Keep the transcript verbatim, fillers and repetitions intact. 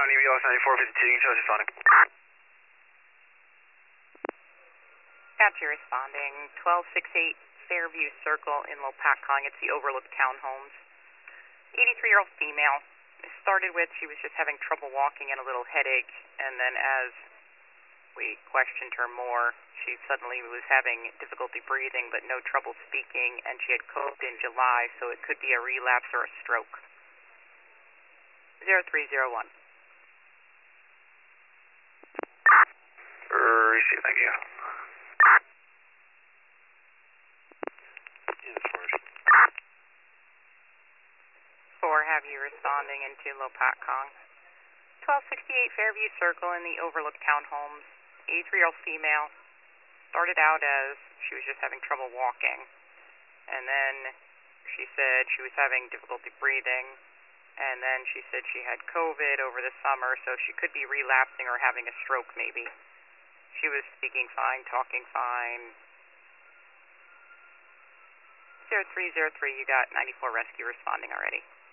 County, V L S ninety-four fifty-two, you can show us responding. Apache responding, twelve sixty-eight Fairview Circle in Lopatcong. It's the Overlook Townhomes. eighty-three-year-old female. It started with she was just having trouble walking and a little headache, and then as we questioned her more, she suddenly was having difficulty breathing but no trouble speaking, and she had COVID in July, so it could be a relapse or a stroke. zero three zero one. Receive, thank you. Four, have you responding into Lopatcong. twelve sixty-eight Fairview Circle in the Overlook Townhomes. eighty-three-year-old female. Started out as she was just having trouble walking, and then she said she was having difficulty breathing, and then she said she had COVID over the summer, so she could be relapsing or having a stroke maybe. She was speaking fine, talking fine. zero three zero three, you got ninety-four Rescue responding already.